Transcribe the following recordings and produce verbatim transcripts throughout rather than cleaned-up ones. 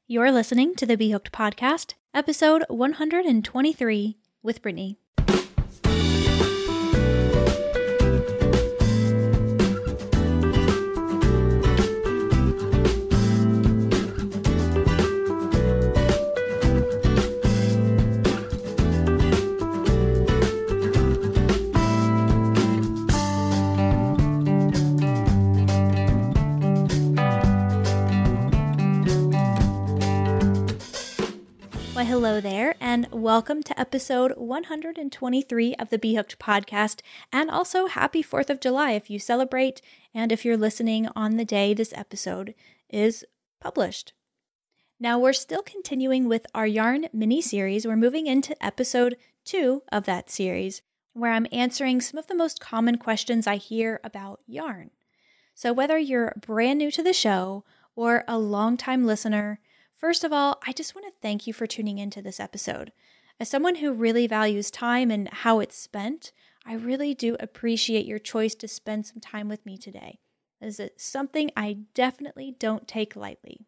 You're listening to the Be Hooked Podcast, episode one hundred twenty-three with Brittany. Why, hello there, and welcome to episode one hundred twenty-three of the Be Hooked Podcast, and also happy fourth of July if you celebrate, and if you're listening on the day this episode is published. Now, we're still continuing with our yarn mini-series. We're moving into episode two of that series, where I'm answering some of the most common questions I hear about yarn. So whether you're brand new to the show or a longtime listener, first of all, I just want to thank you for tuning into this episode. As someone who really values time and how it's spent, I really do appreciate your choice to spend some time with me today. This is something I definitely don't take lightly.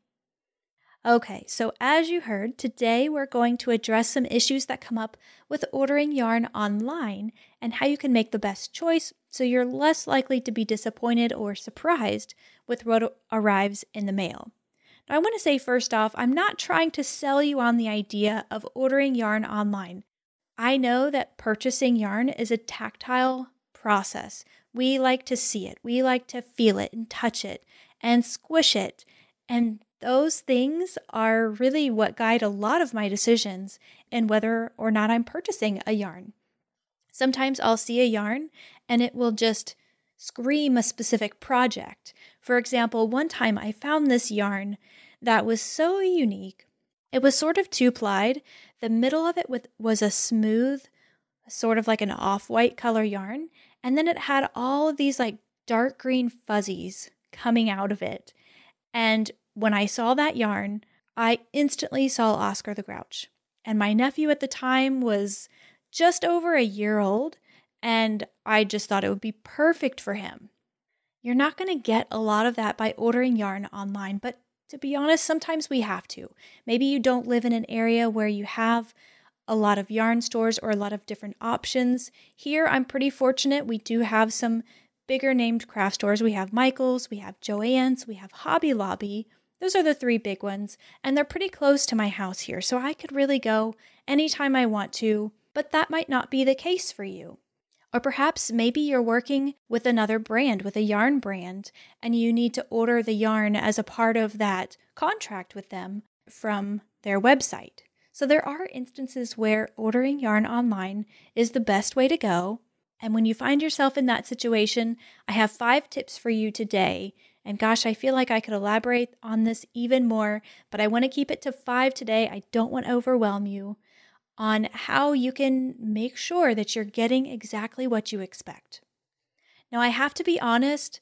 Okay, so as you heard, today we're going to address some issues that come up with ordering yarn online and how you can make the best choice so you're less likely to be disappointed or surprised with what arrives in the mail. Now, I want to say first off, I'm not trying to sell you on the idea of ordering yarn online. I know that purchasing yarn is a tactile process. We like to see it. We like to feel it and touch it and squish it. And those things are really what guide a lot of my decisions in whether or not I'm purchasing a yarn. Sometimes I'll see a yarn and it will just scream a specific project. For example, one time I found this yarn that was so unique. It was sort of two-plied. The middle of it was a smooth, sort of like an off-white color yarn, and then it had all of these like dark green fuzzies coming out of it. And when I saw that yarn, I instantly saw Oscar the Grouch. And my nephew at the time was just over a year old, and I just thought it would be perfect for him. You're not going to get a lot of that by ordering yarn online, but to be honest, sometimes we have to. Maybe you don't live in an area where you have a lot of yarn stores or a lot of different options. Here, I'm pretty fortunate. We do have some bigger named craft stores. We have Michael's, we have Joann's, we have Hobby Lobby. Those are the three big ones, and they're pretty close to my house here, so I could really go anytime I want to, but that might not be the case for you. Or perhaps maybe you're working with another brand, with a yarn brand, and you need to order the yarn as a part of that contract with them from their website. So there are instances where ordering yarn online is the best way to go. And when you find yourself in that situation, I have five tips for you today. And gosh, I feel like I could elaborate on this even more, but I want to keep it to five today. I don't want to overwhelm you on how you can make sure that you're getting exactly what you expect. Now, I have to be honest,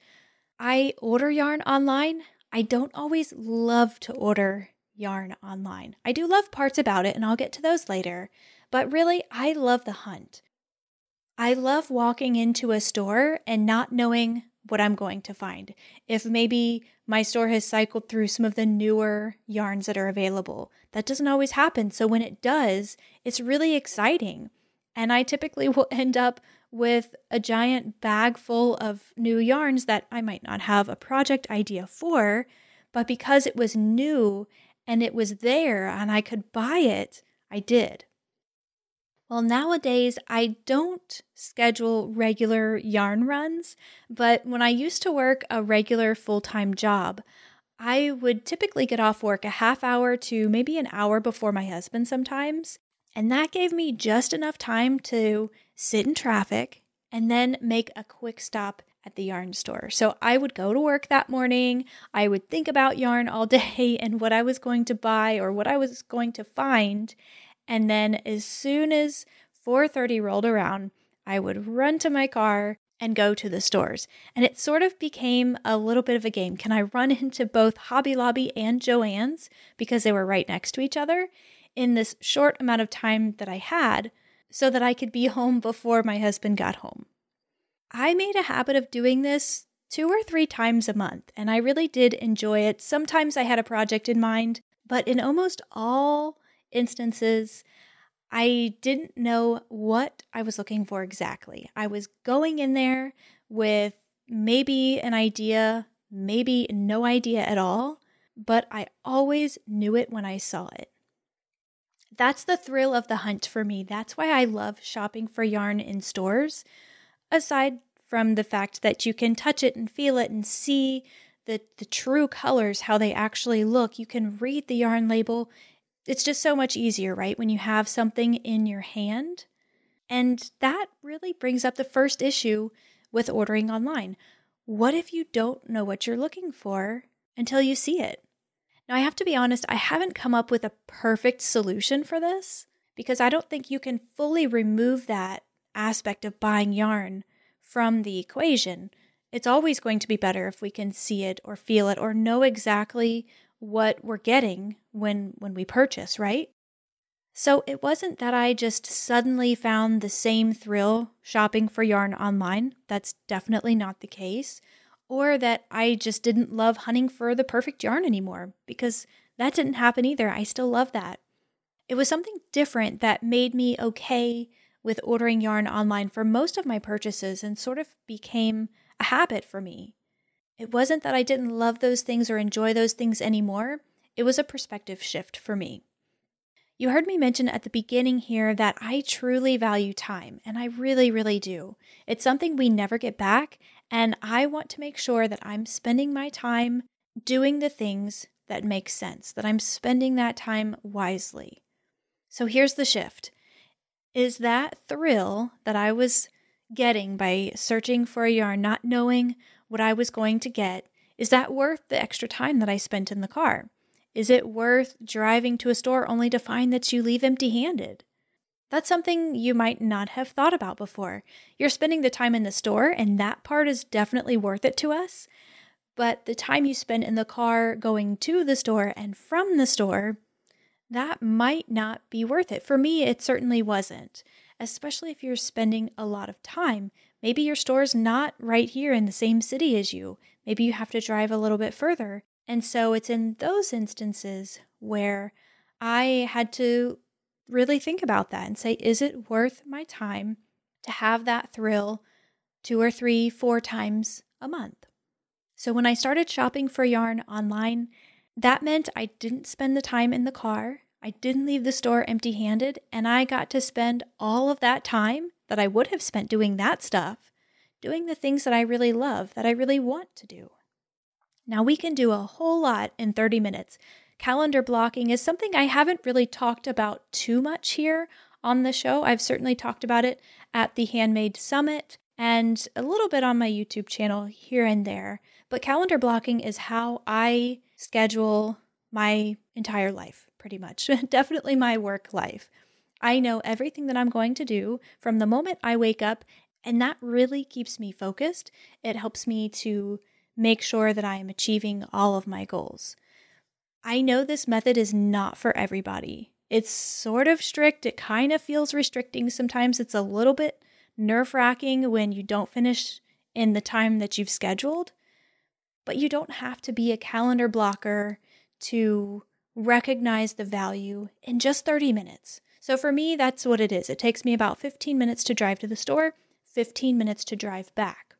I order yarn online. I don't always love to order yarn online. I do love parts about it, and I'll get to those later, but really, I love the hunt. I love walking into a store and not knowing what I'm going to find. If maybe my store has cycled through some of the newer yarns that are available. That doesn't always happen. So when it does, it's really exciting. And I typically will end up with a giant bag full of new yarns that I might not have a project idea for, but because it was new and it was there and I could buy it, I did. Well, nowadays, I don't schedule regular yarn runs, but when I used to work a regular full-time job, I would typically get off work a half hour to maybe an hour before my husband sometimes, and that gave me just enough time to sit in traffic and then make a quick stop at the yarn store. So I would go to work that morning, I would think about yarn all day and what I was going to buy or what I was going to find. And then as soon as four thirty rolled around, I would run to my car and go to the stores. And it sort of became a little bit of a game. Can I run into both Hobby Lobby and Joann's because they were right next to each other in this short amount of time that I had so that I could be home before my husband got home? I made a habit of doing this two or three times a month, and I really did enjoy it. Sometimes I had a project in mind, But in almost all instances, I didn't know what I was looking for exactly. I was going in there with maybe an idea, maybe no idea at all, but I always knew it when I saw it. That's the thrill of the hunt for me. That's why I love shopping for yarn in stores, aside from the fact that you can touch it and feel it and see the, the true colors, how they actually look. You can read the yarn label. It's just so much easier, right, when you have something in your hand. And that really brings up the first issue with ordering online. What if you don't know what you're looking for until you see it? Now, I have to be honest, I haven't come up with a perfect solution for this because I don't think you can fully remove that aspect of buying yarn from the equation. It's always going to be better if we can see it or feel it or know exactly what we're getting when when we purchase, right? So it wasn't that I just suddenly found the same thrill shopping for yarn online. That's definitely not the case. Or that I just didn't love hunting for the perfect yarn anymore, because that didn't happen either. I still love that. It was something different that made me okay with ordering yarn online for most of my purchases and sort of became a habit for me. It wasn't that I didn't love those things or enjoy those things anymore. It was a perspective shift for me. You heard me mention at the beginning here that I truly value time, and I really, really do. It's something we never get back, and I want to make sure that I'm spending my time doing the things that make sense, that I'm spending that time wisely. So here's the shift. Is that thrill that I was getting by searching for a yarn, not knowing what I was going to get, is that worth the extra time that I spent in the car? Is it worth driving to a store only to find that you leave empty-handed? That's something you might not have thought about before. You're spending the time in the store, and that part is definitely worth it to us. But the time you spend in the car going to the store and from the store, that might not be worth it. For me, it certainly wasn't, especially if you're spending a lot of time. Maybe your store's not right here in the same city as you. Maybe you have to drive a little bit further. And so it's in those instances where I had to really think about that and say, is it worth my time to have that thrill two or three, four times a month? So when I started shopping for yarn online, that meant I didn't spend the time in the car, I didn't leave the store empty-handed, and I got to spend all of that time that I would have spent doing that stuff, doing the things that I really love, that I really want to do. Now, we can do a whole lot in thirty minutes. Calendar blocking is something I haven't really talked about too much here on the show. I've certainly talked about it at the Handmade Summit and a little bit on my YouTube channel here and there. But calendar blocking is how I schedule my entire life, pretty much. Definitely my work life. I know everything that I'm going to do from the moment I wake up, and that really keeps me focused. It helps me to make sure that I am achieving all of my goals. I know this method is not for everybody. It's sort of strict. It kind of feels restricting. Sometimes it's a little bit nerve-wracking when you don't finish in the time that you've scheduled. But you don't have to be a calendar blocker to recognize the value in just thirty minutes. So for me, that's what it is. It takes me about fifteen minutes to drive to the store, fifteen minutes to drive back.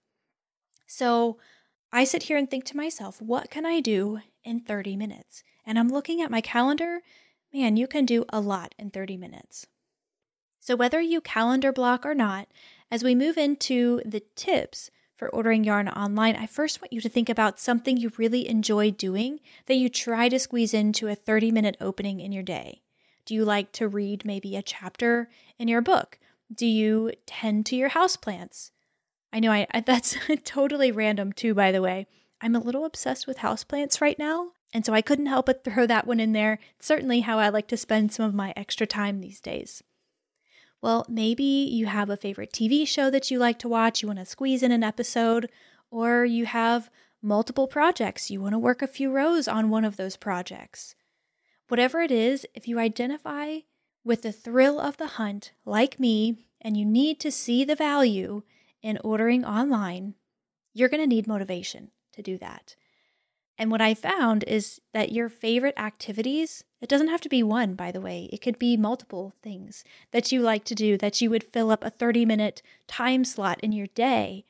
So I sit here and think to myself, what can I do in thirty minutes? And I'm looking at my calendar. Man, you can do a lot in thirty minutes. So whether you calendar block or not, as we move into the tips for ordering yarn online, I first want you to think about something you really enjoy doing that you try to squeeze into a thirty minute opening in your day. Do you like to read maybe a chapter in your book? Do you tend to your houseplants? I know I, I that's totally random too, by the way. I'm a little obsessed with houseplants right now, and so I couldn't help but throw that one in there. It's certainly how I like to spend some of my extra time these days. Well, maybe you have a favorite T V show that you like to watch, you want to squeeze in an episode, or you have multiple projects, you want to work a few rows on one of those projects. Whatever it is, if you identify with the thrill of the hunt, like me, and you need to see the value in ordering online, you're going to need motivation to do that. And what I found is that your favorite activities, it doesn't have to be one, by the way. It could be multiple things that you like to do, that you would fill up a thirty minute time slot in your day.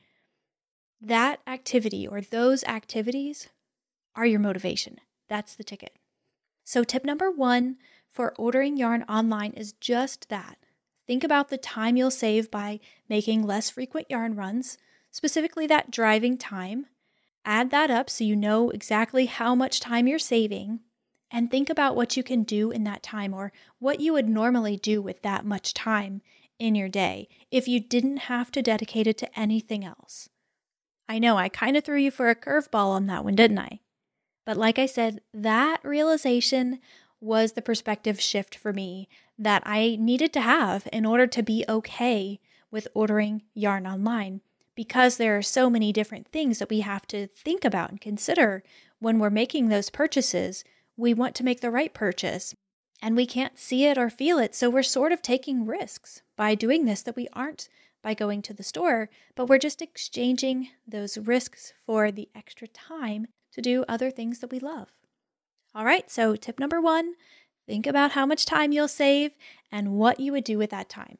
That activity or those activities are your motivation. That's the ticket. So tip number one for ordering yarn online is just that. Think about the time you'll save by making less frequent yarn runs, specifically that driving time. Add that up so you know exactly how much time you're saving, and think about what you can do in that time or what you would normally do with that much time in your day if you didn't have to dedicate it to anything else. I know I kind of threw you for a curveball on that one, didn't I? But like I said, that realization was the perspective shift for me that I needed to have in order to be okay with ordering yarn online, because there are so many different things that we have to think about and consider when we're making those purchases. We want to make the right purchase, and we can't see it or feel it, so we're sort of taking risks by doing this that we aren't by going to the store, but we're just exchanging those risks for the extra time to do other things that we love. All right, so tip number one, think about how much time you'll save and what you would do with that time.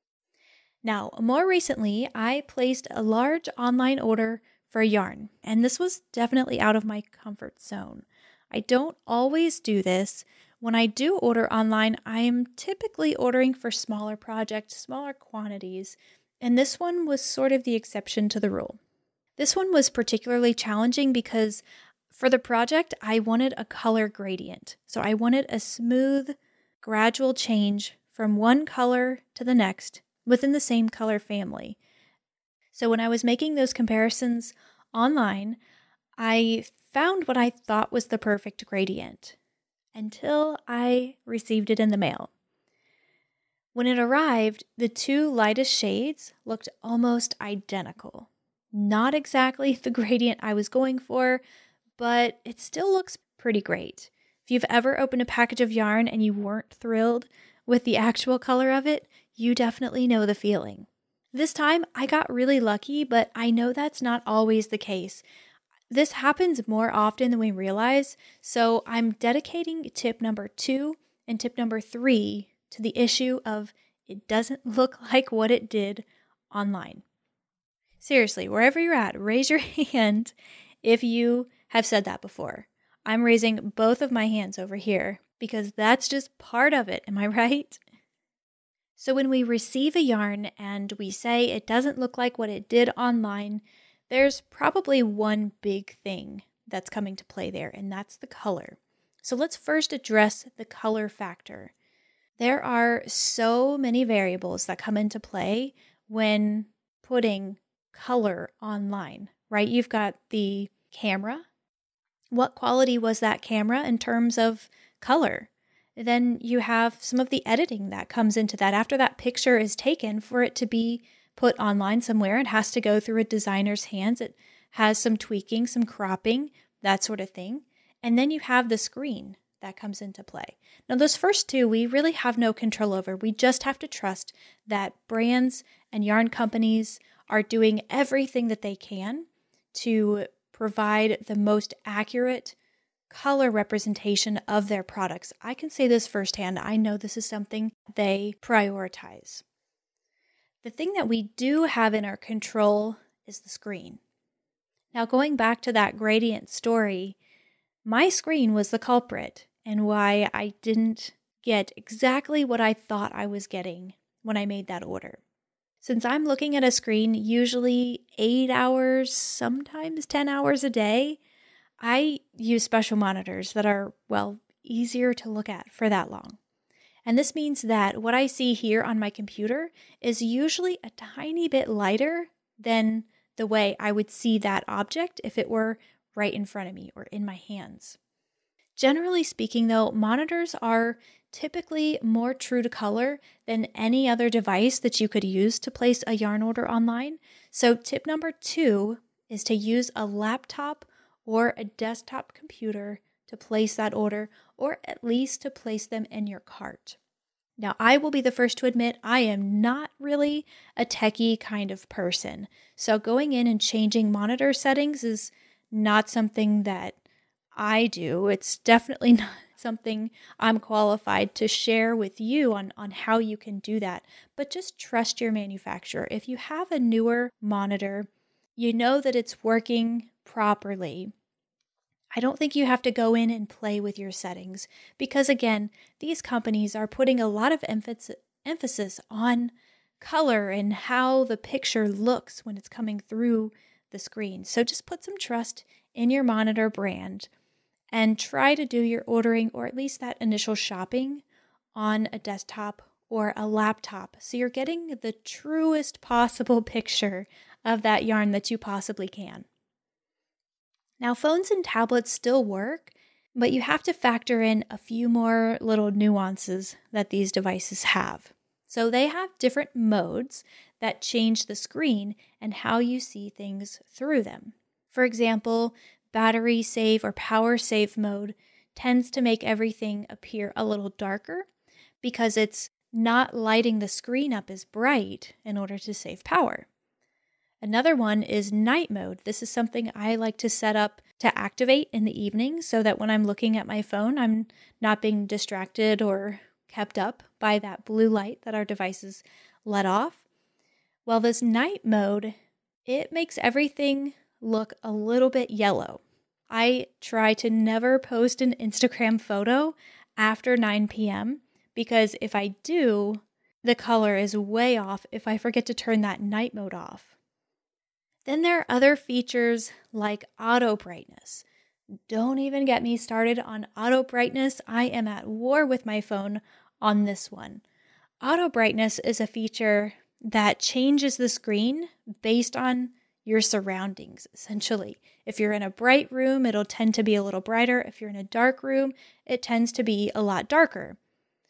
Now, more recently, I placed a large online order for yarn, and this was definitely out of my comfort zone. I don't always do this. When I do order online, I am typically ordering for smaller projects, smaller quantities, and this one was sort of the exception to the rule. This one was particularly challenging because for the project, I wanted a color gradient. So I wanted a smooth, gradual change from one color to the next within the same color family. So when I was making those comparisons online, I found what I thought was the perfect gradient until I received it in the mail. When it arrived, the two lightest shades looked almost identical. Not exactly the gradient I was going for, but it still looks pretty great. If you've ever opened a package of yarn and you weren't thrilled with the actual color of it, you definitely know the feeling. This time, I got really lucky, but I know that's not always the case. This happens more often than we realize, so I'm dedicating tip number two and tip number three to the issue of it doesn't look like what it did online. Seriously, wherever you're at, raise your hand if you have said that before. I'm raising both of my hands over here because that's just part of it, am I right? So when we receive a yarn and we say it doesn't look like what it did online, there's probably one big thing that's coming to play there, and that's the color. So let's first address the color factor. There are so many variables that come into play when putting color online, right? You've got the camera. What quality was that camera in terms of color? Then you have some of the editing that comes into that. After that picture is taken, for it to be put online somewhere, it has to go through a designer's hands. It has some tweaking, some cropping, that sort of thing. And then you have the screen that comes into play. Now, those first two, we really have no control over. We just have to trust that brands and yarn companies are doing everything that they can to provide the most accurate color representation of their products. I can say this firsthand. I know this is something they prioritize. The thing that we do have in our control is the screen. Now, going back to that gradient story, my screen was the culprit and why I didn't get exactly what I thought I was getting when I made that order. Since I'm looking at a screen usually eight hours, sometimes ten hours a day, I use special monitors that are, well, easier to look at for that long. And this means that what I see here on my computer is usually a tiny bit lighter than the way I would see that object if it were right in front of me or in my hands. Generally speaking, though, monitors are typically more true to color than any other device that you could use to place a yarn order online. So tip number two is to use a laptop or a desktop computer to place that order, or at least to place them in your cart. Now, I will be the first to admit I am not really a techie kind of person. So going in and changing monitor settings is not something that I do. It's definitely not something I'm qualified to share with you on, on how you can do that. But just trust your manufacturer. If you have a newer monitor, you know that it's working properly. I don't think you have to go in and play with your settings because, again, these companies are putting a lot of emphasis emphasis on color and how the picture looks when it's coming through the screen. So just put some trust in your monitor brand and try to do your ordering, or at least that initial shopping, on a desktop or a laptop, so you're getting the truest possible picture of that yarn that you possibly can. Now, phones and tablets still work, but you have to factor in a few more little nuances that these devices have. So they have different modes that change the screen and how you see things through them. For example, battery save or power save mode tends to make everything appear a little darker because it's not lighting the screen up as bright in order to save power. Another one is night mode. This is something I like to set up to activate in the evening so that when I'm looking at my phone, I'm not being distracted or kept up by that blue light that our devices let off. Well, this night mode, it makes everything look a little bit yellow. I try to never post an Instagram photo after nine p.m. because if I do, the color is way off if I forget to turn that night mode off. Then there are other features like auto brightness. Don't even get me started on auto brightness. I am at war with my phone on this one. Auto brightness is a feature that changes the screen based on your surroundings, essentially. If you're in a bright room, it'll tend to be a little brighter. If you're in a dark room, it tends to be a lot darker.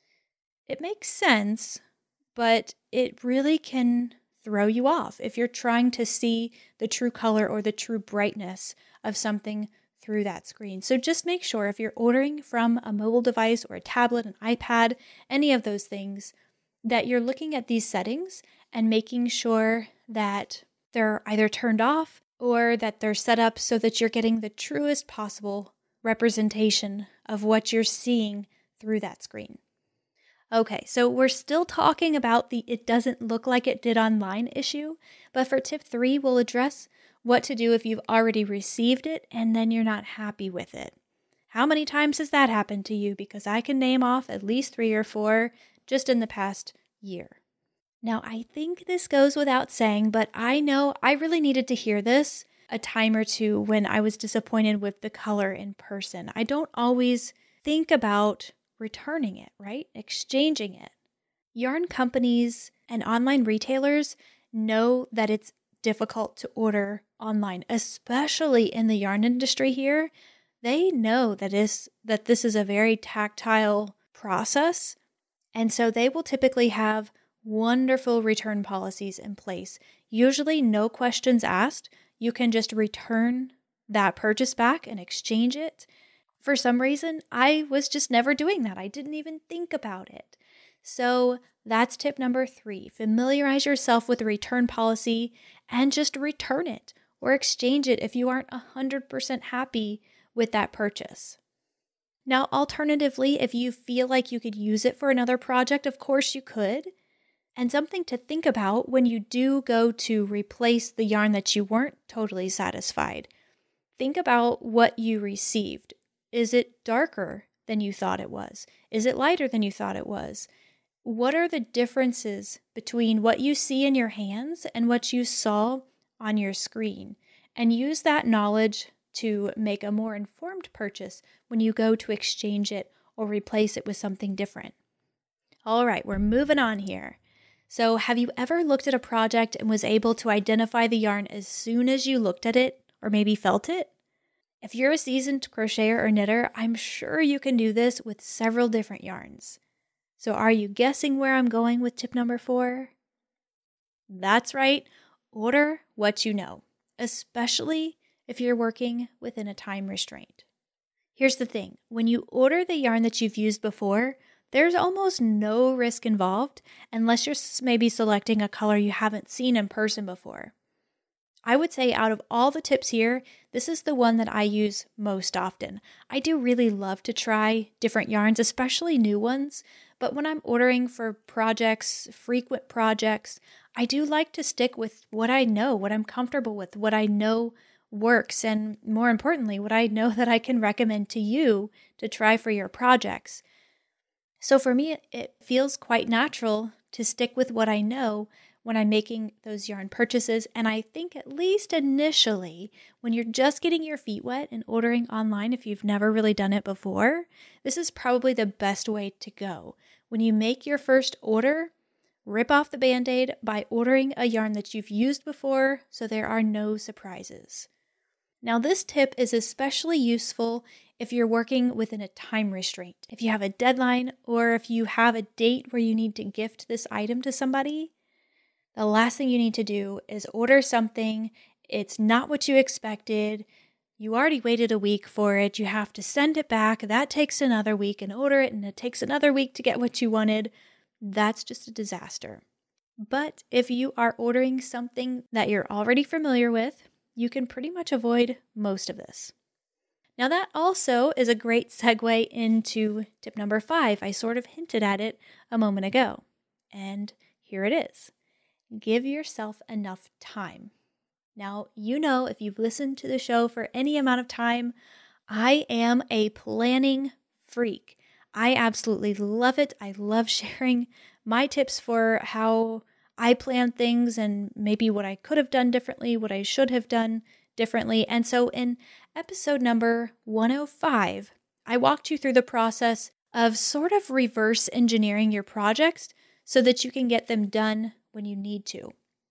It makes sense, but it really can throw you off if you're trying to see the true color or the true brightness of something through that screen. So just make sure if you're ordering from a mobile device or a tablet, an iPad, any of those things, that you're looking at these settings and making sure that they're either turned off or that they're set up so that you're getting the truest possible representation of what you're seeing through that screen. Okay, so we're still talking about the it doesn't look like it did online issue, but for tip three, we'll address what to do if you've already received it and then you're not happy with it. How many times has that happened to you? Because I can name off at least three or four just in the past year. Now, I think this goes without saying, but I know I really needed to hear this a time or two when I was disappointed with the color in person. I don't always think about returning it, right? Exchanging it. Yarn companies and online retailers know that it's difficult to order online, especially in the yarn industry here. They know that is that this is a very tactile process, and so they will typically have wonderful return policies in place. Usually no questions asked. You can just return that purchase back and exchange it. For some reason, I was just never doing that. I didn't even think about it. So that's tip number three. Familiarize yourself with the return policy and just return it or exchange it if you aren't one hundred percent happy with that purchase. Now, alternatively, if you feel like you could use it for another project, of course you could. And something to think about when you do go to replace the yarn that you weren't totally satisfied. Think about what you received. Is it darker than you thought it was? Is it lighter than you thought it was? What are the differences between what you see in your hands and what you saw on your screen? And use that knowledge to make a more informed purchase when you go to exchange it or replace it with something different. All right, we're moving on here. So have you ever looked at a project and was able to identify the yarn as soon as you looked at it or maybe felt it? If you're a seasoned crocheter or knitter, I'm sure you can do this with several different yarns. So are you guessing where I'm going with tip number four? That's right, order what you know, especially if you're working within a time restraint. Here's the thing, when you order the yarn that you've used before, there's almost no risk involved unless you're maybe selecting a color you haven't seen in person before. I would say out of all the tips here, this is the one that I use most often. I do really love to try different yarns, especially new ones, but when I'm ordering for projects, frequent projects, I do like to stick with what I know, what I'm comfortable with, what I know works, and more importantly, what I know that I can recommend to you to try for your projects. So for me, it feels quite natural to stick with what I know when I'm making those yarn purchases. And I think at least initially, when you're just getting your feet wet and ordering online, if you've never really done it before, this is probably the best way to go. When you make your first order, rip off the Band-Aid by ordering a yarn that you've used before so there are no surprises. Now, this tip is especially useful if you're working within a time restraint. If you have a deadline or if you have a date where you need to gift this item to somebody, the last thing you need to do is order something. It's not what you expected. You already waited a week for it. You have to send it back. That takes another week and order it, and it takes another week to get what you wanted. That's just a disaster. But if you are ordering something that you're already familiar with, you can pretty much avoid most of this. Now that also is a great segue into tip number five. I sort of hinted at it a moment ago, and here it is. Give yourself enough time. Now, you know, if you've listened to the show for any amount of time, I am a planning freak. I absolutely love it. I love sharing my tips for how I plan things and maybe what I could have done differently, what I should have done differently. And so in episode number one oh five, I walked you through the process of sort of reverse engineering your projects so that you can get them done when you need to.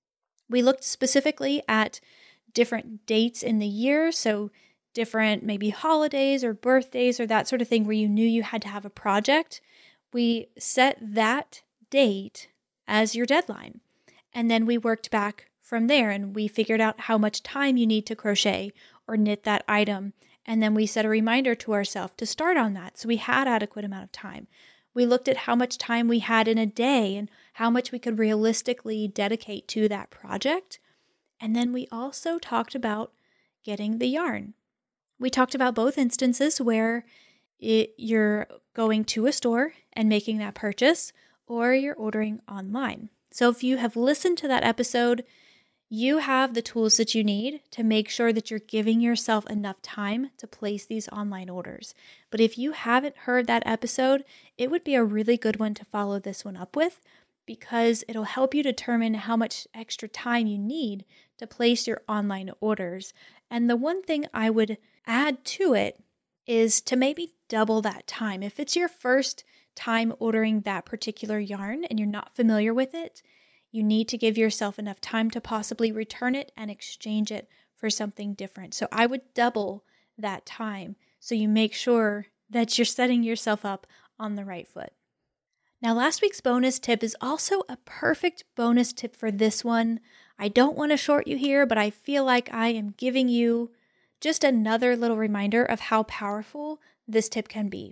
We looked specifically at different dates in the year, so different maybe holidays or birthdays or that sort of thing where you knew you had to have a project. We set that date as your deadline, and then we worked back from there and we figured out how much time you need to crochet or knit that item, and then we set a reminder to ourselves to start on that so we had adequate amount of time. We looked at how much time we had in a day and how much we could realistically dedicate to that project. And then we also talked about getting the yarn. We talked about both instances where it, you're going to a store and making that purchase, or you're ordering online. So if you have listened to that episode, you have the tools that you need to make sure that you're giving yourself enough time to place these online orders. But if you haven't heard that episode, it would be a really good one to follow this one up with because it'll help you determine how much extra time you need to place your online orders. And the one thing I would add to it is to maybe double that time. If it's your first time ordering that particular yarn and you're not familiar with it, you need to give yourself enough time to possibly return it and exchange it for something different. So I would double that time so you make sure that you're setting yourself up on the right foot. Now, last week's bonus tip is also a perfect bonus tip for this one. I don't want to short you here, but I feel like I am giving you just another little reminder of how powerful this tip can be.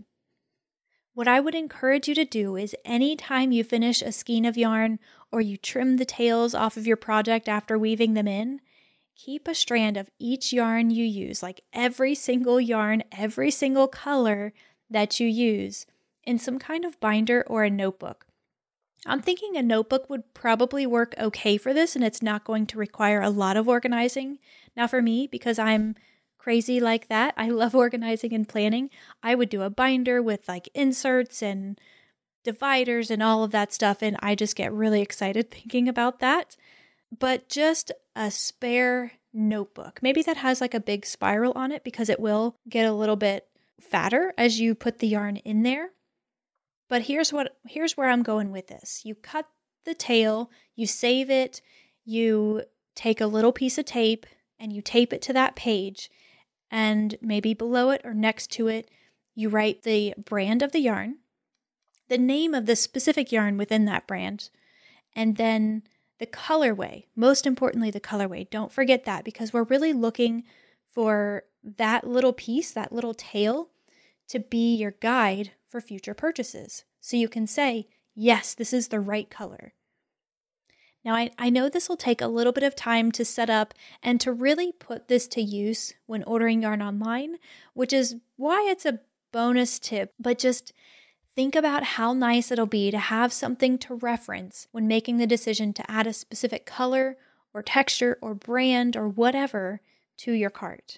What I would encourage you to do is anytime you finish a skein of yarn or you trim the tails off of your project after weaving them in, keep a strand of each yarn you use, like every single yarn, every single color that you use, in some kind of binder or a notebook. I'm thinking a notebook would probably work okay for this, and it's not going to require a lot of organizing. Now for me, because I'm crazy like that, I love organizing and planning, I would do a binder with like inserts and dividers and all of that stuff, and I just get really excited thinking about that. But just a spare notebook, maybe that has like a big spiral on it because it will get a little bit fatter as you put the yarn in there. But here's what here's where I'm going with this. You cut the tail, you save it, you take a little piece of tape and you tape it to that page, and maybe below it or next to it, you write the brand of the yarn, the name of the specific yarn within that brand, and then the colorway. Most importantly, the colorway. Don't forget that because we're really looking for that little piece, that little tail, to be your guide for future purchases. So you can say, yes, this is the right color. Now, I, I know this will take a little bit of time to set up and to really put this to use when ordering yarn online, which is why it's a bonus tip, but just think about how nice it'll be to have something to reference when making the decision to add a specific color or texture or brand or whatever to your cart.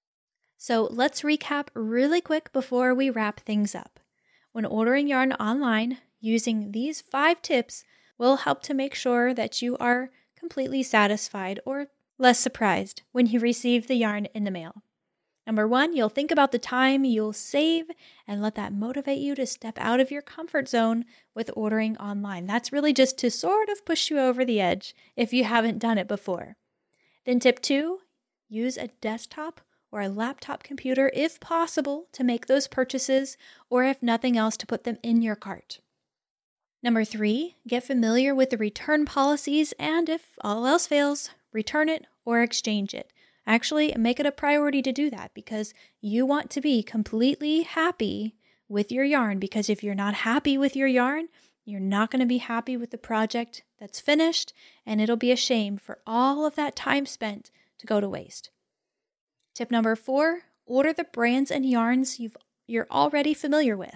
So let's recap really quick before we wrap things up. When ordering yarn online, using these five tips will help to make sure that you are completely satisfied or less surprised when you receive the yarn in the mail. Number one, you'll think about the time you'll save and let that motivate you to step out of your comfort zone with ordering online. That's really just to sort of push you over the edge if you haven't done it before. Then tip two, use a desktop or a laptop computer if possible to make those purchases, or if nothing else, to put them in your cart. Number three, get familiar with the return policies, and if all else fails, return it or exchange it. Actually, make it a priority to do that because you want to be completely happy with your yarn, because if you're not happy with your yarn, you're not going to be happy with the project that's finished, and it'll be a shame for all of that time spent to go to waste. Tip number four, order the brands and yarns you've, you're already familiar with.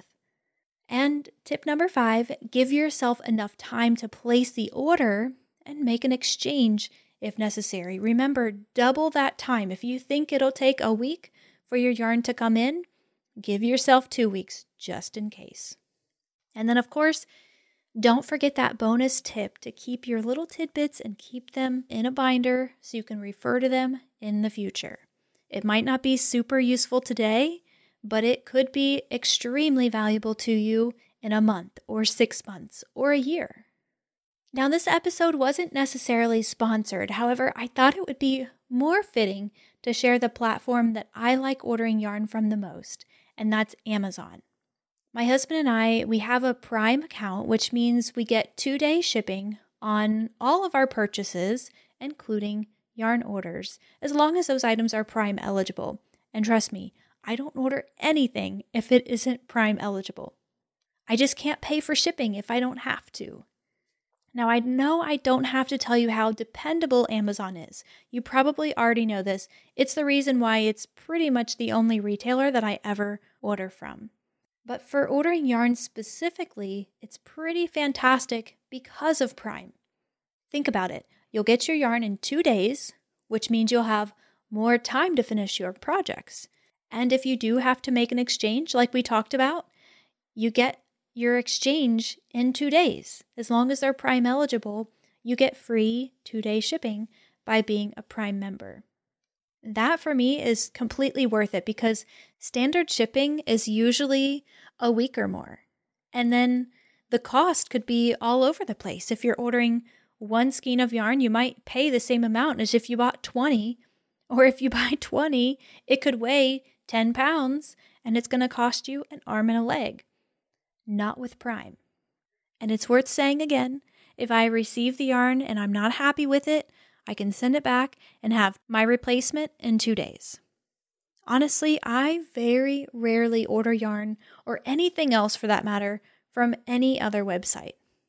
And tip number five, give yourself enough time to place the order and make an exchange if necessary. Remember, double that time. If you think it'll take a week for your yarn to come in, give yourself two weeks just in case. And then, of course, don't forget that bonus tip to keep your little tidbits and keep them in a binder so you can refer to them in the future. It might not be super useful today, but it could be extremely valuable to you in a month or six months or a year. Now, this episode wasn't necessarily sponsored. However, I thought it would be more fitting to share the platform that I like ordering yarn from the most, and that's Amazon. My husband and I, we have a Prime account, which means we get two-day shipping on all of our purchases, including yarn orders, as long as those items are Prime eligible. And trust me, I don't order anything if it isn't Prime eligible. I just can't pay for shipping if I don't have to. Now, I know I don't have to tell you how dependable Amazon is. You probably already know this. It's the reason why it's pretty much the only retailer that I ever order from. But for ordering yarn specifically, it's pretty fantastic because of Prime. Think about it. You'll get your yarn in two days, which means you'll have more time to finish your projects. And if you do have to make an exchange, like we talked about, you get your exchange in two days. As long as they're Prime eligible, you get free two-day shipping by being a Prime member. That for me is completely worth it because standard shipping is usually a week or more. And then the cost could be all over the place. If you're ordering one skein of yarn, you might pay the same amount as if you bought twenty. Or if you buy twenty, it could weigh ten pounds and it's going to cost you an arm and a leg. Not with Prime. And it's worth saying again, if I receive the yarn and I'm not happy with it, I can send it back and have my replacement in two days. Honestly, I very rarely order yarn or anything else for that matter from any other website.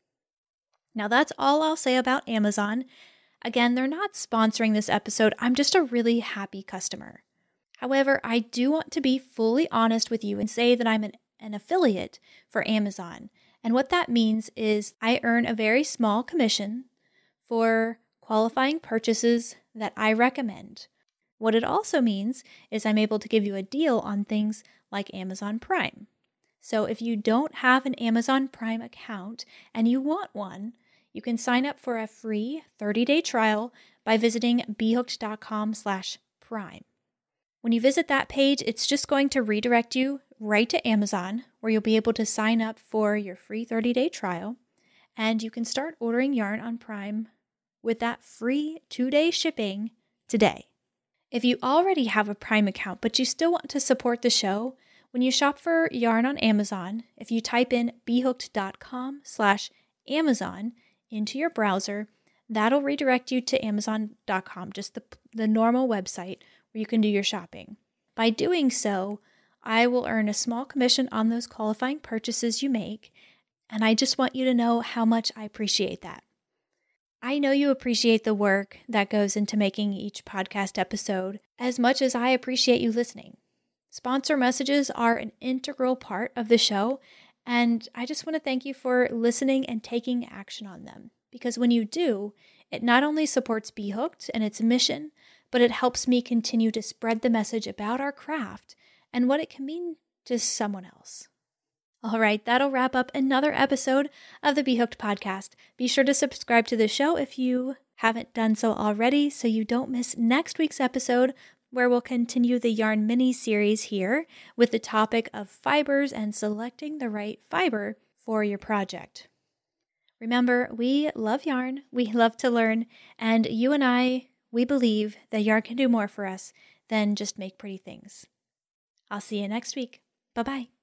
Now that's all I'll say about Amazon. Again, they're not sponsoring this episode. I'm just a really happy customer. However, I do want to be fully honest with you and say that I'm an, an affiliate for Amazon. And what that means is I earn a very small commission for qualifying purchases that I recommend. What it also means is I'm able to give you a deal on things like Amazon Prime. So if you don't have an Amazon Prime account and you want one, you can sign up for a free thirty-day trial by visiting behooked.com slash prime. When you visit that page, it's just going to redirect you right to Amazon, where you'll be able to sign up for your free thirty-day trial, and you can start ordering yarn on Prime with that free two-day shipping today. If you already have a Prime account, but you still want to support the show, when you shop for yarn on Amazon, if you type in behooked.com slash Amazon into your browser, that'll redirect you to amazon dot com, just the, the normal website where you can do your shopping. By doing so, I will earn a small commission on those qualifying purchases you make, and I just want you to know how much I appreciate that. I know you appreciate the work that goes into making each podcast episode as much as I appreciate you listening. Sponsor messages are an integral part of the show, and I just want to thank you for listening and taking action on them. Because when you do, it not only supports Be Hooked and its mission, but it helps me continue to spread the message about our craft and what it can mean to someone else. All right, that'll wrap up another episode of the Be Hooked podcast. Be sure to subscribe to the show if you haven't done so already so you don't miss next week's episode, where we'll continue the yarn mini series here with the topic of fibers and selecting the right fiber for your project. Remember, we love yarn, we love to learn, and you and I, we believe that yarn can do more for us than just make pretty things. I'll see you next week. Bye-bye.